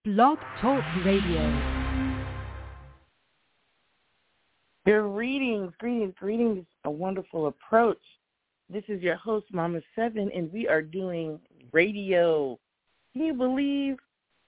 Blog Talk Radio. Greetings, a wonderful approach. This is your host, Mama Seven, and we are doing radio. Can you believe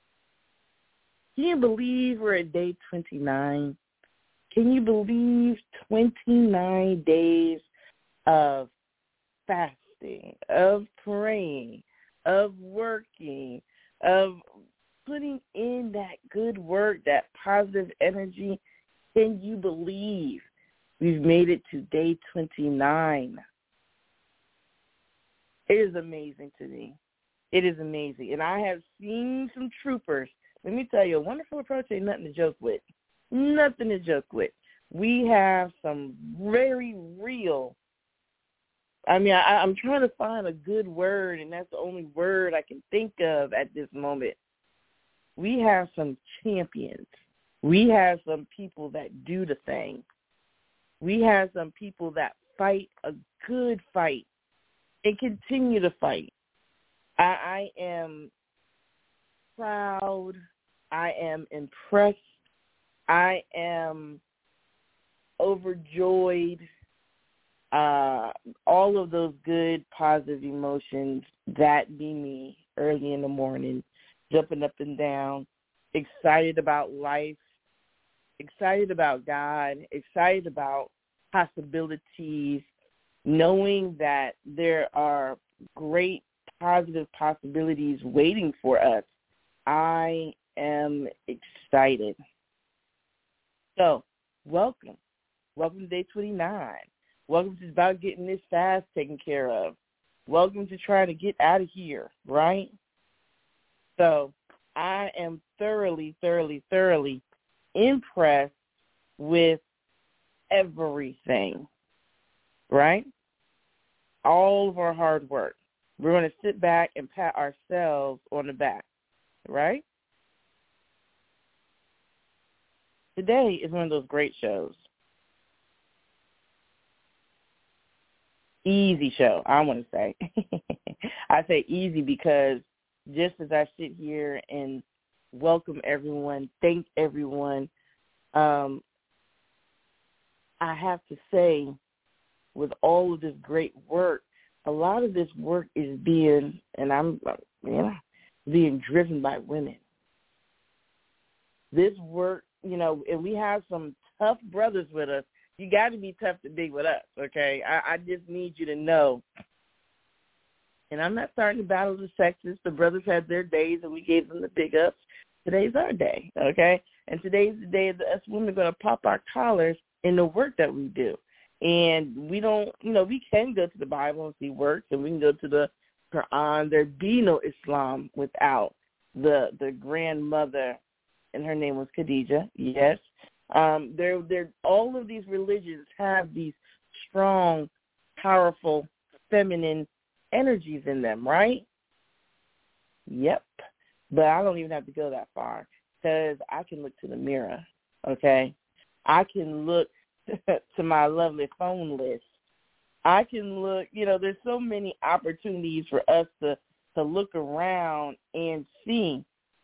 we're at day 29? Can you believe 29 days of fasting, of praying, of working, of putting in that good work, that positive energy? Can you believe we've made it to day 29? It is amazing to me. It is amazing. And I have seen some troopers. Let me tell you, a wonderful approach ain't nothing to joke with. Nothing to joke with. We have some very real, I'm trying to find a good word, and that's the only word I can think of at this moment. We have some champions. We have some people that do the thing. We have some people that fight a good fight and continue to fight. I am proud. I am impressed. I am overjoyed. All of those good, positive emotions, that be me early in the morning, jumping up and down, excited about life, excited about God, excited about possibilities, knowing that there are great positive possibilities waiting for us. I am excited. So, welcome. Welcome to day 29. Welcome to about getting this fast taken care of. Welcome to trying to get out of here, right? So, I am thoroughly impressed with everything, right? All of our hard work. We're going to sit back and pat ourselves on the back, right? Today is one of those great shows. Easy show, I want to say. I say easy because just as I sit here and welcome everyone, thank everyone, I have to say, with all of this great work, a lot of this work is being driven by women. This work, and we have some tough brothers with us. You got to be tough to be with us, okay? I just need you to know. And I'm not starting to battle the sexes. The brothers had their days, and we gave them the big ups. Today's our day, okay? And today's the day that us women are going to pop our collars in the work that we do. And we don't, we can go to the Bible and see works, and we can go to the Quran. There be no Islam without the grandmother, and her name was Khadija, yes. All of these religions have these strong, powerful, feminine energies in them, right? Yep. But I don't even have to go that far because I can look to the mirror, okay? I can look to my lovely phone list. I can look, there's so many opportunities for us to look around and see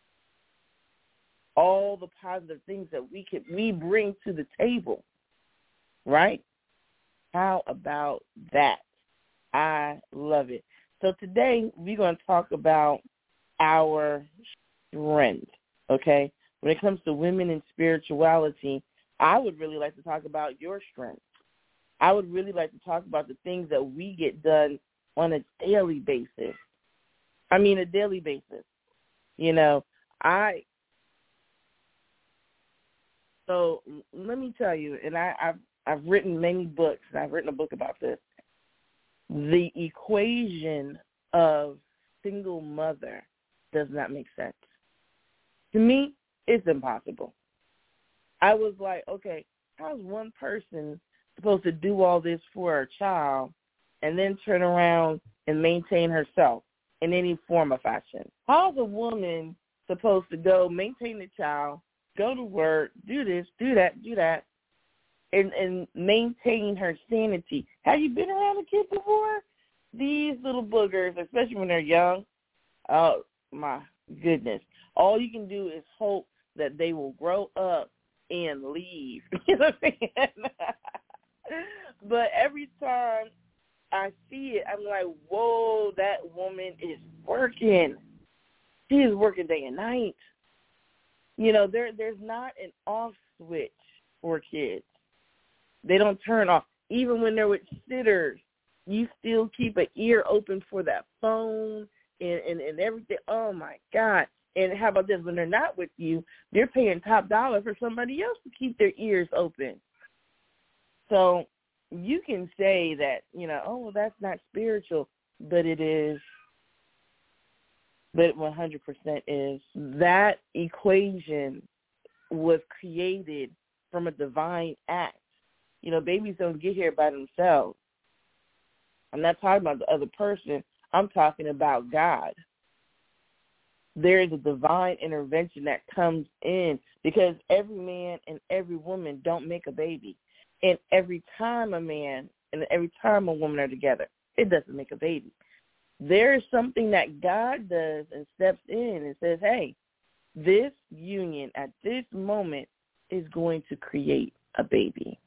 all the positive things that we bring to the table, right? How about that? I love it. So today we're going to talk about our strength, okay? When it comes to women and spirituality, I would really like to talk about your strength. I would really like to talk about the things that we get done on a daily basis. So let me tell you, and I've written many books, and I've written a book about this. The equation of single mother does not make sense. To me, it's impossible. I was like, okay, how's one person supposed to do all this for her child and then turn around and maintain herself in any form or fashion? How's a woman supposed to go maintain the child, go to work, do this, do that, and maintain her sanity? Have you been around a kid before? These little boogers, especially when they're young, oh, my goodness. All you can do is hope that they will grow up and leave. You know what I'm saying? But every time I see it, I'm like, whoa, that woman is working. She is working day and night. You know, there's not an off switch for kids. They don't turn off. Even when they're with sitters, you still keep an ear open for that phone and everything. Oh, my God. And how about this? When they're not with you, they're paying top dollar for somebody else to keep their ears open. So you can say that, you know, oh, well, that's not spiritual, but it is. But 100% is. That equation was created from a divine act. You know, babies don't get here by themselves. I'm not talking about the other person. I'm talking about God. There is a divine intervention that comes in because every man and every woman don't make a baby. And every time a man and every time a woman are together, it doesn't make a baby. There is something that God does and steps in and says, hey, this union at this moment is going to create a baby.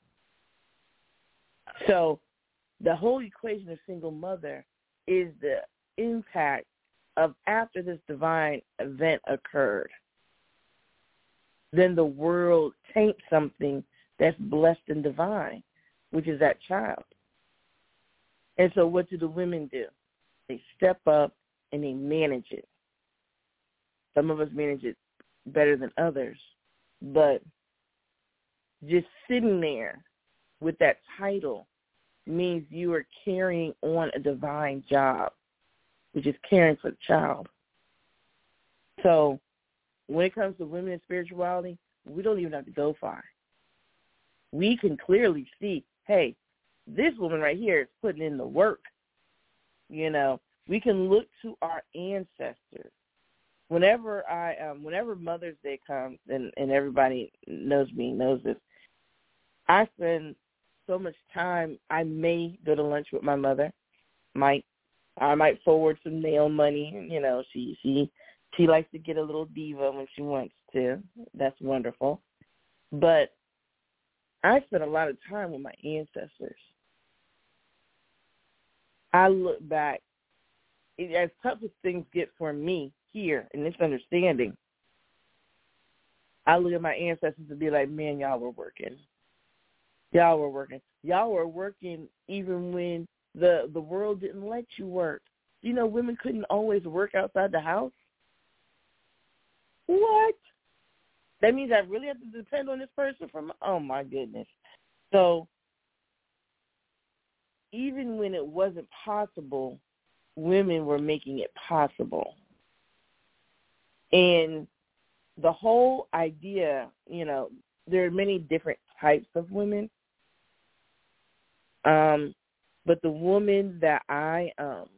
So the whole equation of single mother is the impact of after this divine event occurred. Then the world taints something that's blessed and divine, which is that child. And so what do the women do? They step up and they manage it. Some of us manage it better than others, but just sitting there with that title means you are carrying on a divine job, which is caring for the child. So when it comes to women and spirituality, we don't even have to go far. We can clearly see, hey, this woman right here is putting in the work. You know, we can look to our ancestors. Whenever Mother's Day comes, and everybody knows me, knows this, I spend so much time. I may go to lunch with my mother. I might forward some nail money. You know, she likes to get a little diva when she wants to. That's wonderful. But I spent a lot of time with my ancestors. I look back, as tough as things get for me here in this understanding, I look at my ancestors and be like, man, y'all were working. Y'all were working. Y'all were working even when the world didn't let you work. You know, women couldn't always work outside the house. What? That means I really have to depend on this person oh, my goodness. So even when it wasn't possible, women were making it possible. And the whole idea, you know, there are many different types of women. But the woman that I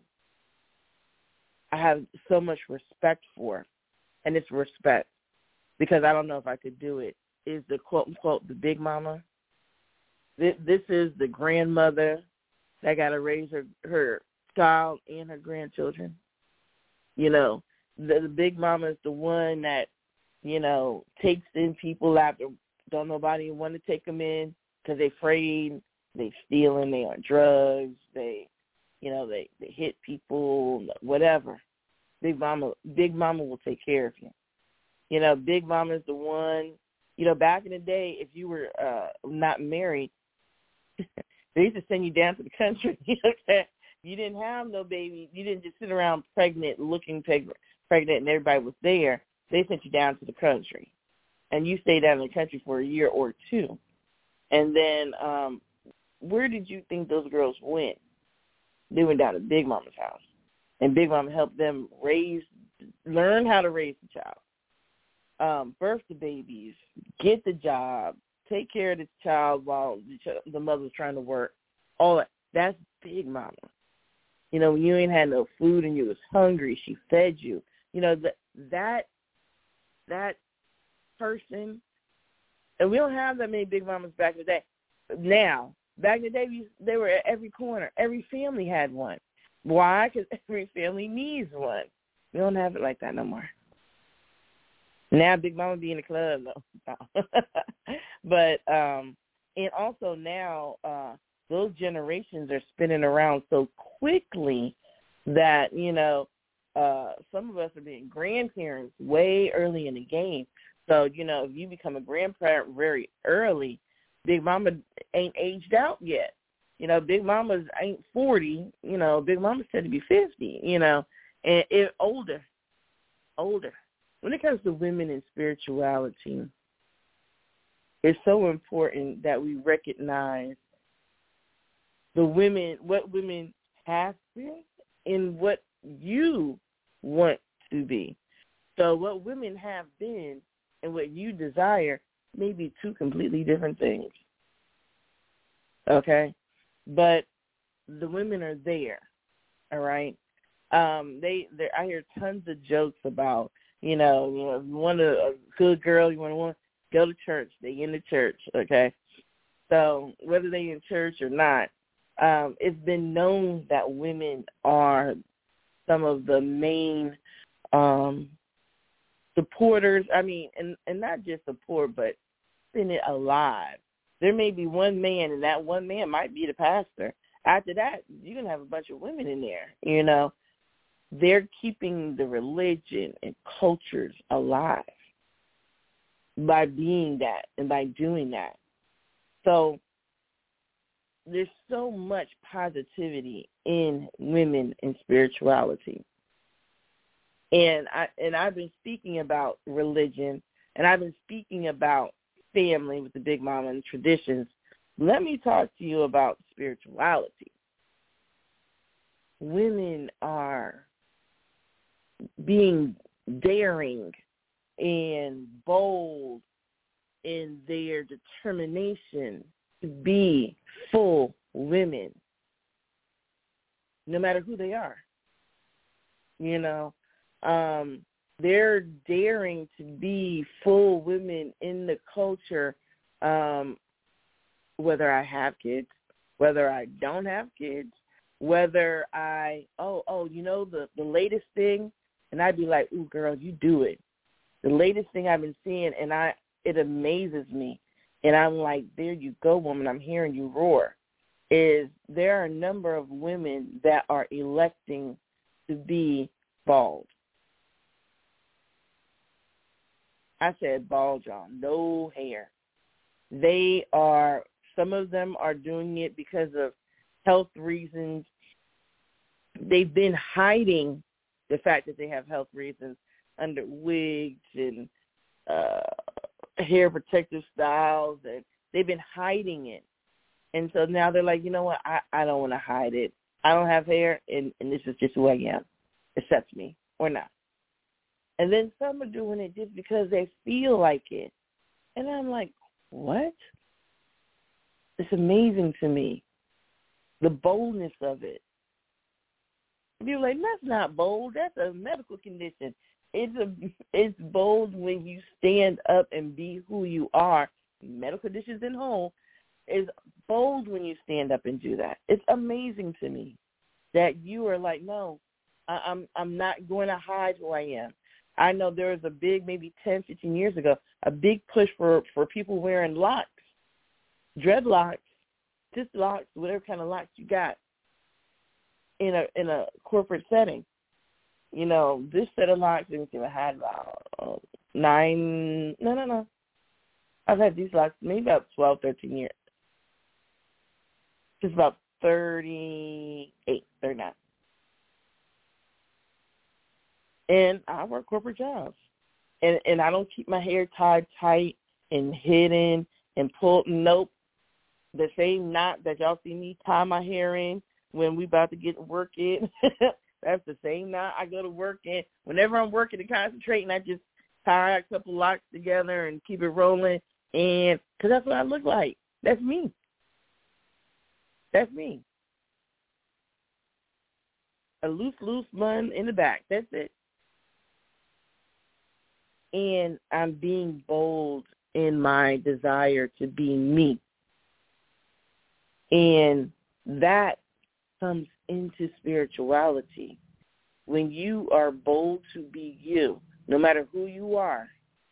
have so much respect for, and it's respect because I don't know if I could do it, is the quote-unquote the big mama. This is the grandmother that got to raise her child and her grandchildren. You know, the big mama is the one that, you know, takes in people after don't nobody want to take them in because they're afraid, they stealing, they on drugs, they hit people, whatever. Big mama will take care of you. You know, big mama is the one, you know, back in the day, if you were not married, they used to send you down to the country. You didn't have no baby. You didn't just sit around pregnant, looking pregnant, and everybody was there. They sent you down to the country, and you stayed down in the country for a year or two. And then where did you think those girls went? They went down to Big Mama's house, and Big Mama helped them learn how to raise the child, birth the babies, get the job, take care of the child while the mother's trying to work. All that. That's Big Mama. You know, when you ain't had no food and you was hungry, she fed you. You know, that person, and we don't have that many Big Mamas back in the day. Now, back in the day, they were at every corner. Every family had one. Why? Because every family needs one. We don't have it like that no more. Now Big Mama be in the club though. No. But and also now those generations are spinning around so quickly that, you know, some of us are being grandparents way early in the game. So, you know, if you become a grandparent very early, Big Mama ain't aged out yet. You know, Big Mama's ain't 40. You know, Big Mama's said to be 50, you know, and older. When it comes to women and spirituality, it's so important that we recognize the women, what women have been and what you want to be. So what women have been and what you desire may be two completely different things. Okay? But the women are there, all right? I hear tons of jokes about, you know, if you want a good girl, you want to go to church, they in the church, okay? So whether they in church or not, it's been known that women are some of the main supporters. I mean, and not just support, but keeping it alive. There may be one man, and that one man might be the pastor. After that, you're going to have a bunch of women in there, you know. They're keeping the religion and cultures alive by being that and by doing that. So there's so much positivity in women and spirituality. And I've been speaking about religion, and I've been speaking about family with the Big Mama and traditions. Let me talk to you about spirituality. Women are being daring and bold in their determination to be full women, no matter who they are. You know, they're daring to be full women in the culture, whether I have kids, whether I don't have kids, whether I, you know, the latest thing, and I'd be like, ooh, girl, you do it. The latest thing I've been seeing, and it amazes me. And I'm like, there you go, woman, I'm hearing you roar, is there are a number of women that are electing to be bald. I said bald, y'all, no hair. Some of them are doing it because of health reasons. They've been hiding the fact that they have health reasons under wigs and hair protective styles, and they've been hiding it. And so now they're like, you know what, I don't want to hide it. I don't have hair, and this is just who I am. Accept me or not. And then some are doing it just because they feel like it. And I'm like, what? It's amazing to me, the boldness of it. You're like, that's not bold. That's a medical condition. It's bold when you stand up and be who you are. Medical conditions in whole is bold when you stand up and do that. It's amazing to me that you are like, no, I'm not going to hide who I am. I know there was a big, maybe 10, 15 years ago, a big push for people wearing locks, dreadlocks, just locks, whatever kind of locks you got in a corporate setting. You know, this set of locks, let me see, I had about 9, no. I've had these locks maybe about 12, 13 years. Just about 38, 39. And I work corporate jobs. And I don't keep my hair tied tight and hidden and pulled. Nope. The same knot that y'all see me tie my hair in when we about to get to work in, that's the same knot I go to work in. Whenever I'm working and concentrating, I just tie a couple locks together and keep it rolling. And because that's what I look like. That's me. That's me. A loose bun in the back. That's it. And I'm being bold in my desire to be me. And that comes into spirituality. When you are bold to be you, no matter who you are,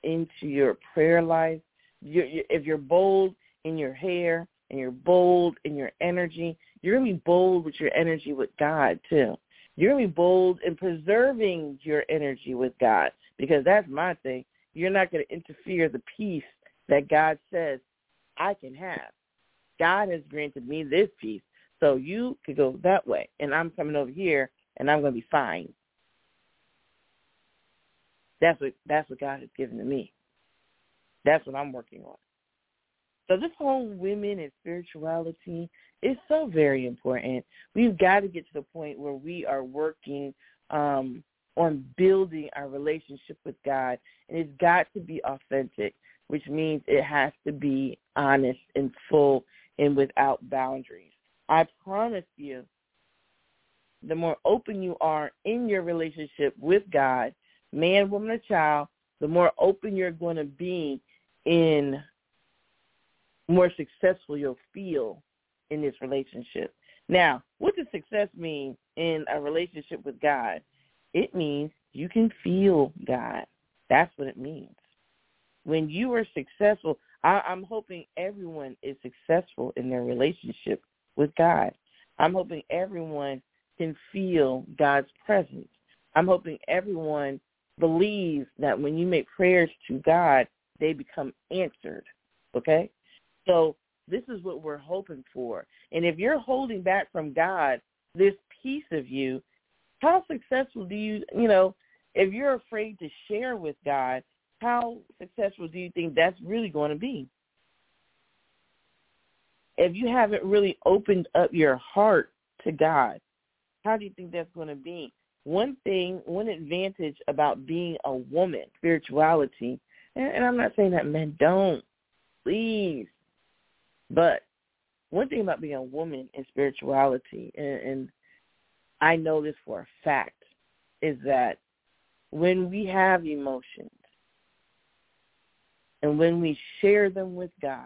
into your prayer life, if you're bold in your hair and you're bold in your energy, you're going to be bold with your energy with God too. You're going to be bold in preserving your energy with God, because that's my thing. You're not going to interfere the peace that God says I can have. God has granted me this peace, so you could go that way, and I'm coming over here, and I'm going to be fine. That's what God has given to me. That's what I'm working on. So this whole women and spirituality is so very important. We've got to get to the point where we are working on building our relationship with God, and it's got to be authentic, which means it has to be honest and full and without boundaries. I promise you, the more open you are in your relationship with God, man, woman, or child, the more open you're going to be in more successful you'll feel in this relationship. Now, what does success mean in a relationship with God? It means you can feel God. That's what it means. When you are successful, I'm hoping everyone is successful in their relationship with God. I'm hoping everyone can feel God's presence. I'm hoping everyone believes that when you make prayers to God, they become answered, okay? So this is what we're hoping for. And if you're holding back from God this piece of you, how successful do you if you're afraid to share with God, how successful do you think that's really going to be? If you haven't really opened up your heart to God, how do you think that's going to be? One advantage about being a woman, spirituality, and I'm not saying that men don't, please, but one thing about being a woman in spirituality, and I know this for a fact, is that when we have emotions and when we share them with God,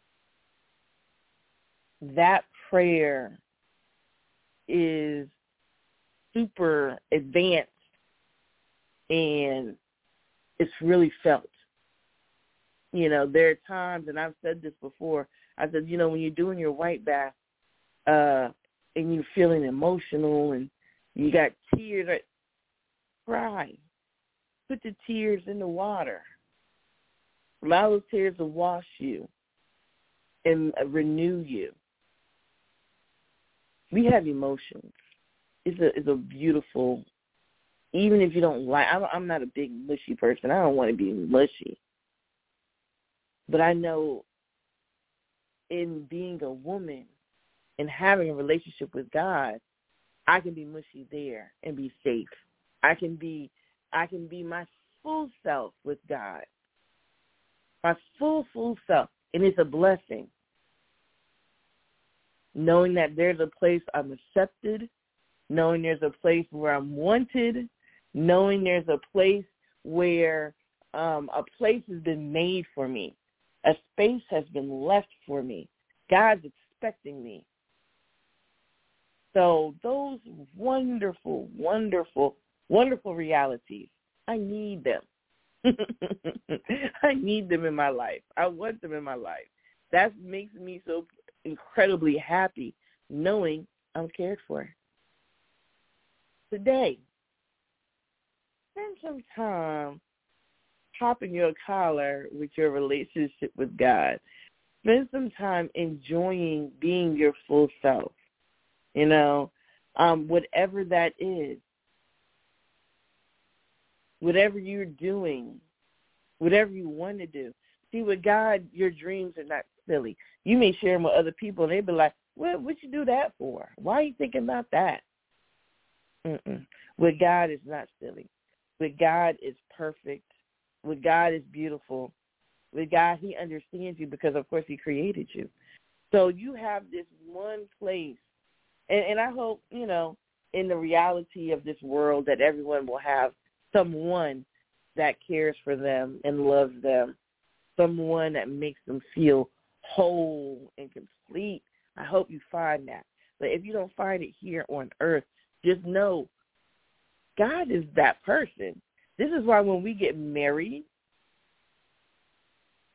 that prayer is super advanced and it's really felt. There are times, and I've said this before, I said, when you're doing your white bath and you're feeling emotional and you got tears, cry. Put the tears in the water. Allow those tears to wash you and renew you. We have emotions. It's a beautiful, even if you don't like, I'm not a big mushy person. I don't want to be mushy. But I know in being a woman and having a relationship with God, I can be mushy there and be safe. I can be my full self with God. My full self. And it's a blessing. Knowing that there's a place I'm accepted, knowing there's a place where I'm wanted, knowing there's a place where a place has been made for me. A space has been left for me. God's expecting me. So those wonderful, wonderful, wonderful realities, I need them. I need them in my life. I want them in my life. That makes me so incredibly happy knowing I'm cared for. Today, spend some time popping your collar with your relationship with God. Spend some time enjoying being your full self. Whatever that is, whatever you're doing, whatever you want to do. See, with God, your dreams are not silly. You may share them with other people, and they be like, well, what you do that for? Why are you thinking about that? With God, it's not silly. With God, it's perfect. With God, it's beautiful. With God, he understands you because, of course, he created you. So you have this one place. And I hope, in the reality of this world that everyone will have someone that cares for them and loves them, someone that makes them feel whole and complete. I hope you find that. But if you don't find it here on earth, just know God is that person. This is why when we get married,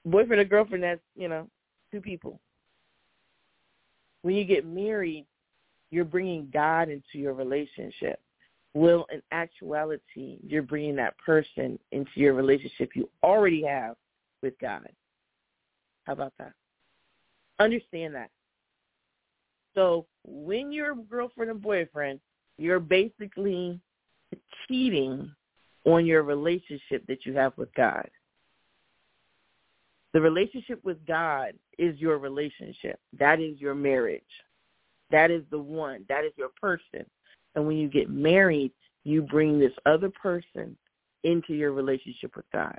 boyfriend or girlfriend, that's, two people. When you get married, you're bringing God into your relationship. Well, in actuality, you're bringing that person into your relationship you already have with God. How about that? Understand that. So when you're girlfriend and boyfriend, you're basically cheating on your relationship that you have with God. The relationship with God is your relationship. That is your marriage. That is the one. That is your person. And when you get married, you bring this other person into your relationship with God.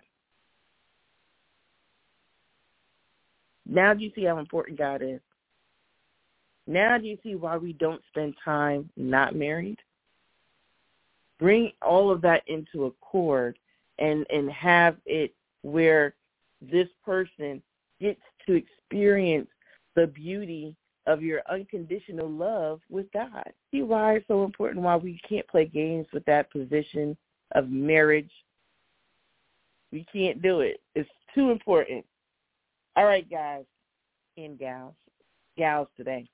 Now do you see how important God is? Now do you see why we don't spend time not married? Bring all of that into accord and have it where this person gets to experience the beauty of your unconditional love with God. See why it's so important, why we can't play games with that position of marriage. We can't do it. It's too important. All right, guys and gals today.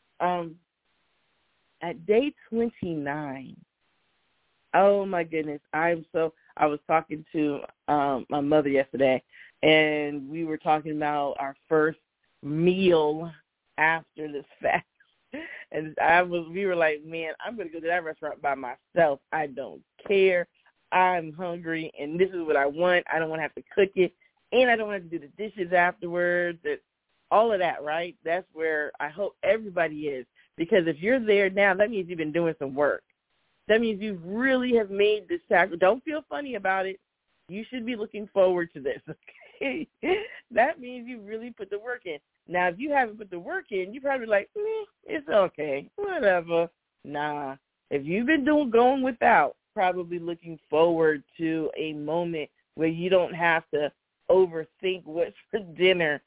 At day 29, oh my goodness, I was talking to my mother yesterday, and we were talking about our first meal after this fast. And we were like, man, I'm going to go to that restaurant by myself. I don't care. I'm hungry, and this is what I want. I don't want to have to cook it, and I don't want to do the dishes afterwards. All of that, right? That's where I hope everybody is, because if you're there now, that means you've been doing some work. That means you really have made this sacrifice. Don't feel funny about it. You should be looking forward to this, okay? That means you really put the work in. Now, if you haven't put the work in, you're probably like, it's okay, whatever. Nah, if you've been going without, probably looking forward to a moment where you don't have to overthink what's for dinner,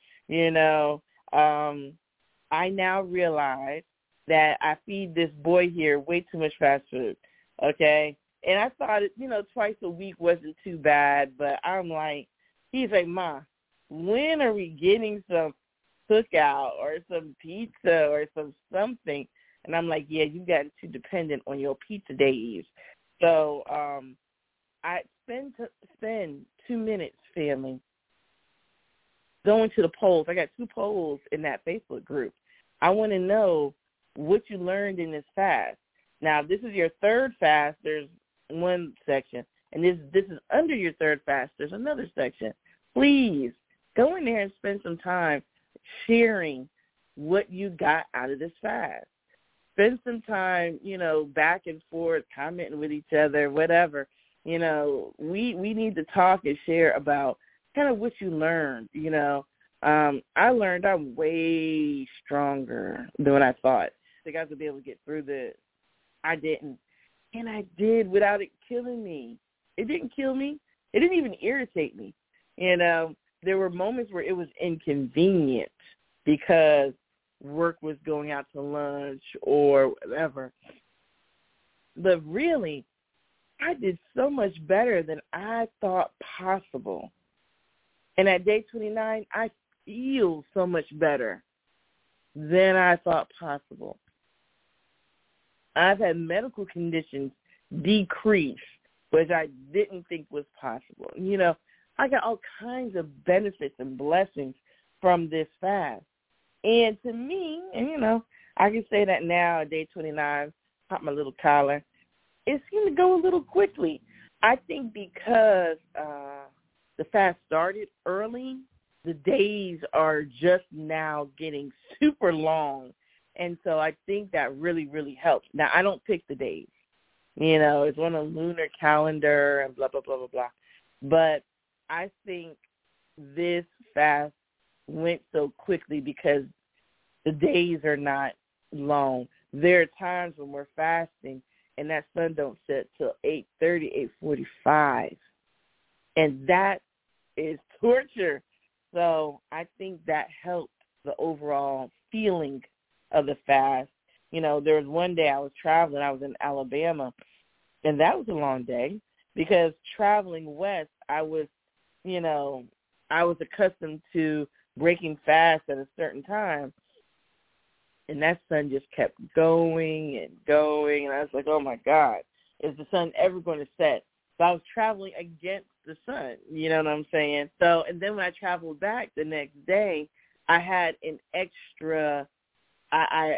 I now realize that I feed this boy here way too much fast food, okay? And I thought, twice a week wasn't too bad, but I'm like, he's like, Ma, when are we getting some cookout or some pizza or something? And I'm like, yeah, you've gotten too dependent on your pizza days. So I spend 2 minutes, family, going to the polls. I got 2 polls in that Facebook group. I want to know what you learned in this fast. Now, this is your third fast. There's one section. And this is under your third fast. There's another section. Please go in there and spend some time sharing what you got out of this fast. Spend some time, back and forth, commenting with each other, whatever. We need to talk and share about kind of what you learned. I learned I'm way stronger than what I thought. I think I was going to be able to get through this. I didn't. And I did without it killing me. It didn't kill me. It didn't even irritate me. There were moments where it was inconvenient because work was going out to lunch or whatever. But really, I did so much better than I thought possible. And at day 29, I feel so much better than I thought possible. I've had medical conditions decrease, which I didn't think was possible. I got all kinds of benefits and blessings from this fast. And to me, I can say that now at day 29, pop my little collar, it seemed to go a little quickly. I think because the fast started early, the days are just now getting super long. And so I think that really, really helps. Now, I don't pick the days. It's on a lunar calendar and blah, blah, blah, blah, blah. But I think this fast went so quickly because the days are not long. There are times when we're fasting and that sun don't set till 8:30, 8:45. And that is torture. So I think that helped the overall feeling of the fast. There was one day I was traveling. I was in Alabama, and that was a long day because traveling west, I was, I was accustomed to breaking fast at a certain time, and that sun just kept going and going, and I was like, oh, my God, is the sun ever going to set? So I was traveling against the sun, you know what I'm saying? So, and then when I traveled back the next day, I had an extra, I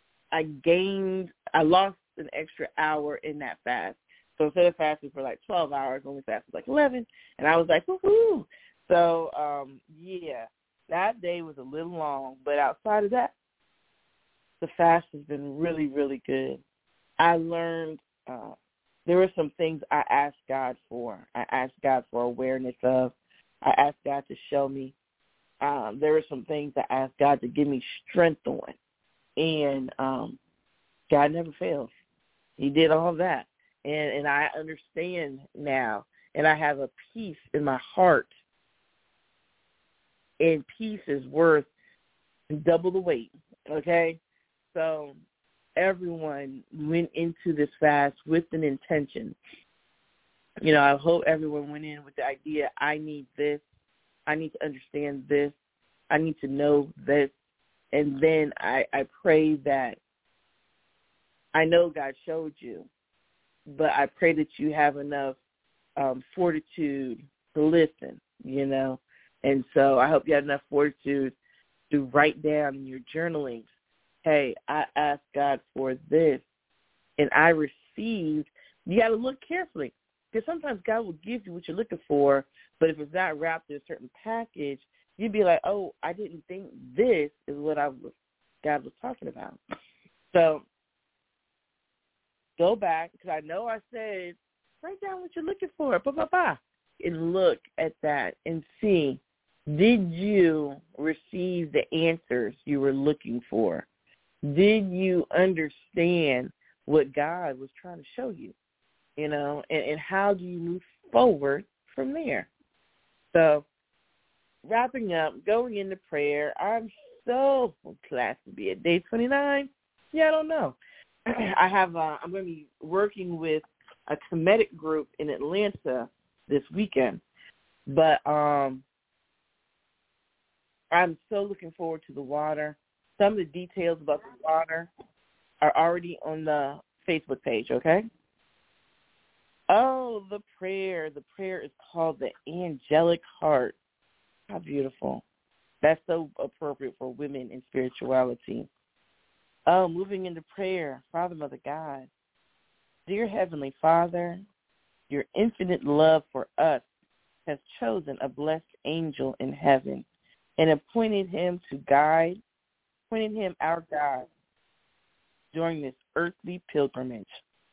lost an extra hour in that fast. So instead of fasting for like 12 hours, I only fasted like 11, and I was like, woohoo. So, yeah, that day was a little long, but outside of that, the fast has been really, really good. I learned there were some things I asked God for. I asked God for awareness of. I asked God to show me. There were some things I asked God to give me strength on. And God never fails. He did all that. And I understand now. And I have a peace in my heart. And peace is worth double the weight, okay? So everyone went into this fast with an intention. You know, I hope everyone went in with the idea, I need this. I need to understand this. I need to know this. And then I pray that, I know God showed you, but I pray that you have enough fortitude to listen, you know. And so I hope you have enough fortitude to write down in your journaling, hey, I asked God for this, and I received. You got to look carefully, because sometimes God will give you what you're looking for, but if it's not wrapped in a certain package, you'd be like, oh, I didn't think this is what God was talking about. So go back, because I know I said, write down what you're looking for, and look at that and see, did you receive the answers you were looking for? Did you understand what God was trying to show you, you know, and how do you move forward from there? So wrapping up, going into prayer, I'm so glad to be at day 29. Yeah, I don't know. I'm going to be working with a Kemetic group in Atlanta this weekend, but I'm so looking forward to the water. Some of the details about the water are already on the Facebook page, okay? Oh, the prayer. The prayer is called the Angelic Heart. How beautiful. That's so appropriate for women in spirituality. Oh, moving into prayer. Father, Mother, God. Dear Heavenly Father, your infinite love for us has chosen a blessed angel in heaven and appointed him our guide during this earthly pilgrimage.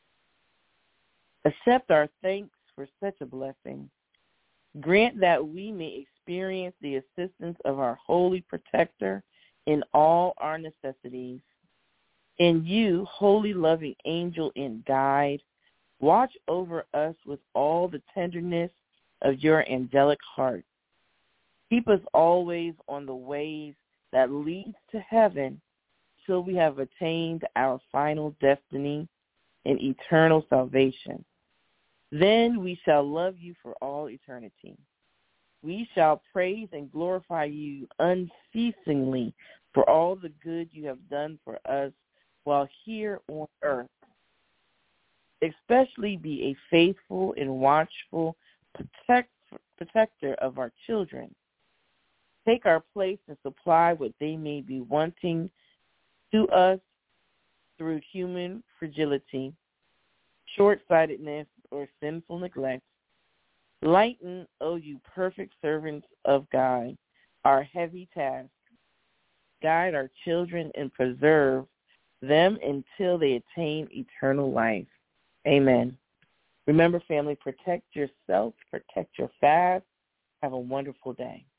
Accept our thanks for such a blessing. Grant that we may experience the assistance of our holy protector in all our necessities. And you, holy loving angel and guide, watch over us with all the tenderness of your angelic heart. Keep us always on the ways that leads to heaven till we have attained our final destiny and eternal salvation. Then we shall love you for all eternity. We shall praise and glorify you unceasingly for all the good you have done for us while here on earth. Especially be a faithful and watchful protector of our children. Take our place and supply what they may be wanting to us through human fragility, short-sightedness, or sinful neglect. Lighten, O you perfect servants of God, our heavy task. Guide our children and preserve them until they attain eternal life. Amen. Remember, family, protect yourself, protect your fast. Have a wonderful day.